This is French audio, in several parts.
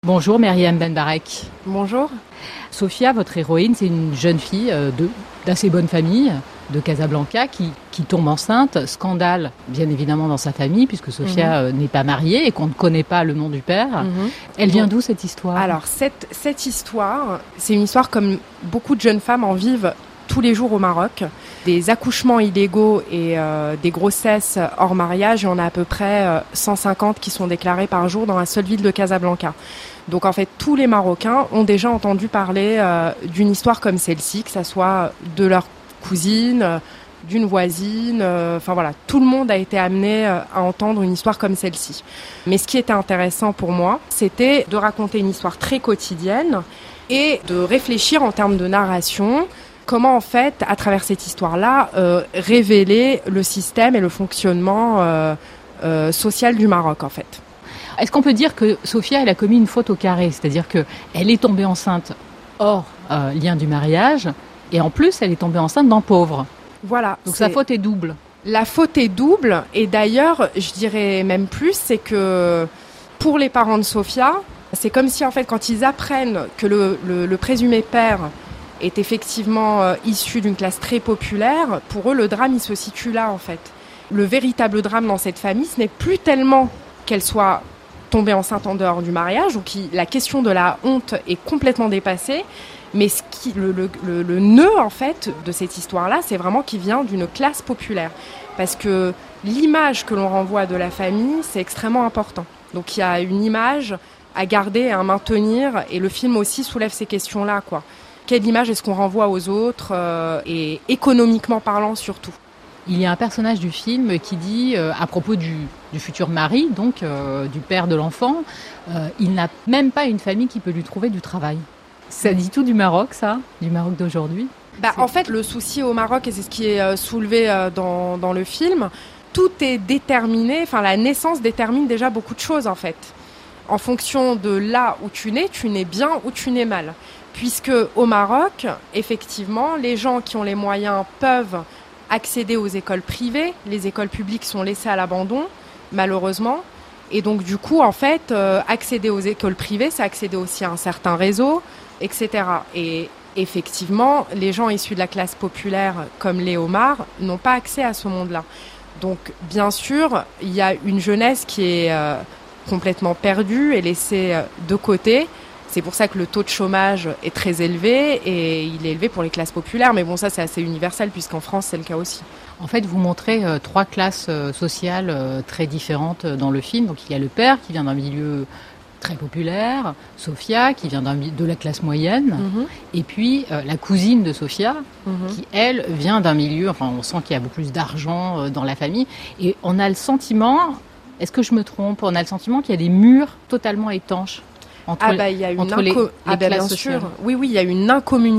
Bonjour Myriam Benbarek. Bonjour. Sophia, votre héroïne, c'est une jeune fille d'assez bonne famille de Casablanca qui tombe enceinte. Scandale, bien évidemment, dans sa famille, puisque Sophia n'est pas mariée et qu'on ne connaît pas le nom du père. Elle vient d'où cette histoire ? Alors, cette histoire, c'est une histoire comme beaucoup de jeunes femmes en vivent tous les jours au Maroc. Des accouchements illégaux et des grossesses hors mariage, il y en a à peu près 150 qui sont déclarées par jour dans la seule ville de Casablanca. Donc en fait, tous les Marocains ont déjà entendu parler d'une histoire comme celle-ci, que ça soit de leur cousine, d'une voisine, enfin voilà, tout le monde a été amené à entendre une histoire comme celle-ci. Mais ce qui était intéressant pour moi, c'était de raconter une histoire très quotidienne et de réfléchir en termes de narration. Comment, en fait, à travers cette histoire-là, révéler le système et le fonctionnement social du Maroc, en fait. Est-ce qu'on peut dire que Sophia, elle a commis une faute au carré ? C'est-à-dire qu'elle est tombée enceinte hors lien du mariage, et en plus, elle est tombée enceinte d'un pauvre. Voilà. Donc sa faute est double. La faute est double, et d'ailleurs, je dirais même plus, c'est que pour les parents de Sophia, c'est comme si, en fait, quand ils apprennent que le présumé père est effectivement issu d'une classe très populaire, pour eux, le drame, il se situe là, en fait. Le véritable drame dans cette famille, ce n'est plus tellement qu'elle soit tombée enceinte en dehors du mariage, donc la question de la honte est complètement dépassée, mais le nœud, en fait, de cette histoire-là, c'est vraiment qu'il vient d'une classe populaire. Parce que l'image que l'on renvoie de la famille, c'est extrêmement important. Donc il y a une image à garder et à maintenir, et le film aussi soulève ces questions-là, quoi. Quelle image est-ce qu'on renvoie aux autres, et économiquement parlant surtout. Il y a un personnage du film qui dit, à propos du futur mari, donc du père de l'enfant, il n'a même pas une famille qui peut lui trouver du travail. Ça dit tout du Maroc, ça ? Du Maroc d'aujourd'hui ? En fait, le souci au Maroc, et c'est ce qui est soulevé dans le film, tout est déterminé, enfin la naissance détermine déjà beaucoup de choses, en fait. En fonction de là où tu nais bien ou tu nais mal. Puisque au Maroc, effectivement, les gens qui ont les moyens peuvent accéder aux écoles privées. Les écoles publiques sont laissées à l'abandon, malheureusement. Et donc, du coup, en fait, accéder aux écoles privées, c'est accéder aussi à un certain réseau, etc. Et effectivement, les gens issus de la classe populaire, comme les homards, n'ont pas accès à ce monde-là. Donc, bien sûr, il y a une jeunesse qui est complètement perdue et laissée de côté. C'est pour ça que le taux de chômage est très élevé et il est élevé pour les classes populaires. Mais bon, ça, c'est assez universel puisqu'en France, c'est le cas aussi. En fait, vous montrez trois classes sociales très différentes dans le film. Donc, il y a le père qui vient d'un milieu très populaire, Sophia qui vient de la classe moyenne, et puis la cousine de Sophia qui, elle, vient d'un milieu, enfin, on sent qu'il y a beaucoup plus d'argent dans la famille. Et on a le sentiment, est-ce que je me trompe, on a le sentiment qu'il y a des murs totalement étanches. Il y a une bien sûr. Oui, il y a une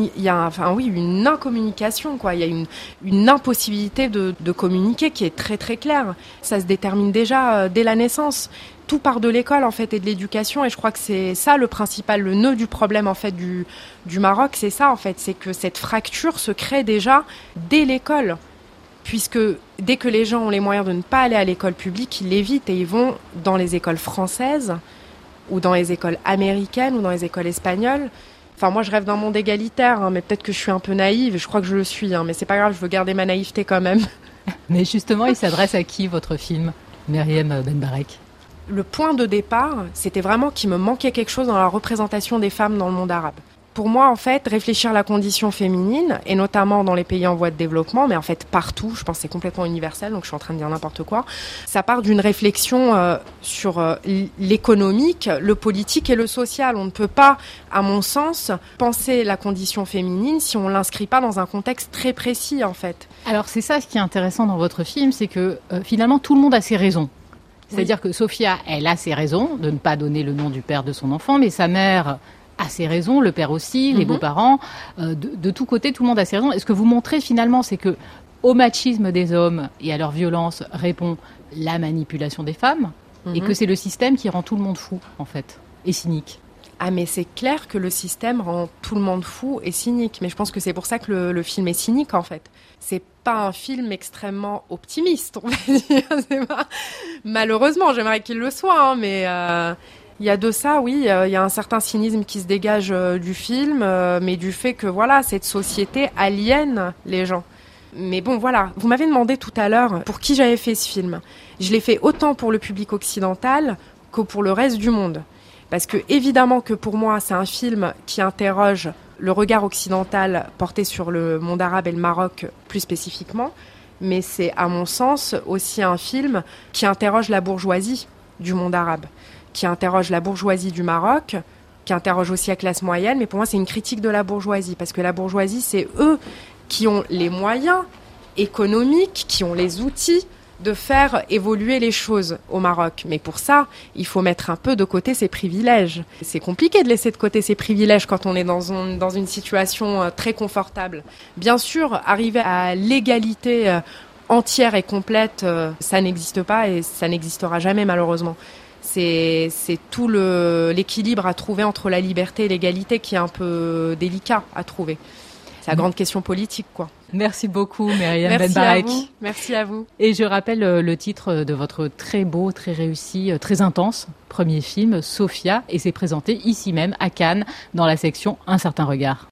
incommunication, quoi. Il y a une impossibilité de communiquer qui est très très claire. Ça se détermine déjà dès la naissance. Tout part de l'école, en fait, et de l'éducation. Et je crois que c'est ça le principal, le nœud du problème, en fait, du Maroc. C'est ça, en fait, c'est que cette fracture se crée déjà dès l'école. Puisque dès que les gens ont les moyens de ne pas aller à l'école publique, ils l'évitent et ils vont dans les écoles françaises, ou dans les écoles américaines, ou dans les écoles espagnoles. Enfin, moi, je rêve d'un monde égalitaire, mais peut-être que je suis un peu naïve, je crois que je le suis, mais c'est pas grave, je veux garder ma naïveté quand même. Mais justement, il s'adresse à qui, votre film, Myriam Benbarek ? Le point de départ, c'était vraiment qu'il me manquait quelque chose dans la représentation des femmes dans le monde arabe. Pour moi, en fait, réfléchir à la condition féminine, et notamment dans les pays en voie de développement, mais en fait partout, je pense que c'est complètement universel, donc je suis en train de dire n'importe quoi, ça part d'une réflexion sur l'économique, le politique et le social. On ne peut pas, à mon sens, penser la condition féminine si on ne l'inscrit pas dans un contexte très précis, en fait. Alors c'est ça ce qui est intéressant dans votre film, c'est que finalement tout le monde a ses raisons. C'est-à-dire que Sophia, elle a ses raisons de ne pas donner le nom du père de son enfant, mais sa mère a ses raisons, le père aussi, les beaux-parents. De tous côtés, tout le monde a ses raisons. Et ce que vous montrez finalement, c'est que au machisme des hommes et à leur violence répond la manipulation des femmes, et que c'est le système qui rend tout le monde fou, en fait, et cynique. Ah, mais c'est clair que le système rend tout le monde fou et cynique. Mais je pense que c'est pour ça que le film est cynique, en fait. C'est pas un film extrêmement optimiste, on va dire. Malheureusement, j'aimerais qu'il le soit, mais Il y a de ça, oui. Il y a un certain cynisme qui se dégage du film, mais du fait que voilà, cette société aliène les gens. Mais bon, voilà. Vous m'avez demandé tout à l'heure pour qui j'avais fait ce film. Je l'ai fait autant pour le public occidental que pour le reste du monde. Parce que évidemment que pour moi, c'est un film qui interroge le regard occidental porté sur le monde arabe et le Maroc plus spécifiquement. Mais c'est, à mon sens, aussi un film qui interroge la bourgeoisie du monde arabe, qui interroge la bourgeoisie du Maroc, qui interroge aussi la classe moyenne. Mais pour moi, c'est une critique de la bourgeoisie, parce que la bourgeoisie, c'est eux qui ont les moyens économiques, qui ont les outils de faire évoluer les choses au Maroc. Mais pour ça, il faut mettre un peu de côté ses privilèges. C'est compliqué de laisser de côté ses privilèges quand on est dans une situation très confortable. Bien sûr, arriver à l'égalité entière et complète, ça n'existe pas et ça n'existera jamais malheureusement. C'est tout l'équilibre à trouver entre la liberté et l'égalité qui est un peu délicat à trouver. C'est la grande question politique, quoi. Merci beaucoup, Myriam Benbarek. Merci à vous. Et je rappelle le titre de votre très beau, très réussi, très intense premier film, Sophia, et c'est présenté ici même à Cannes dans la section Un certain regard.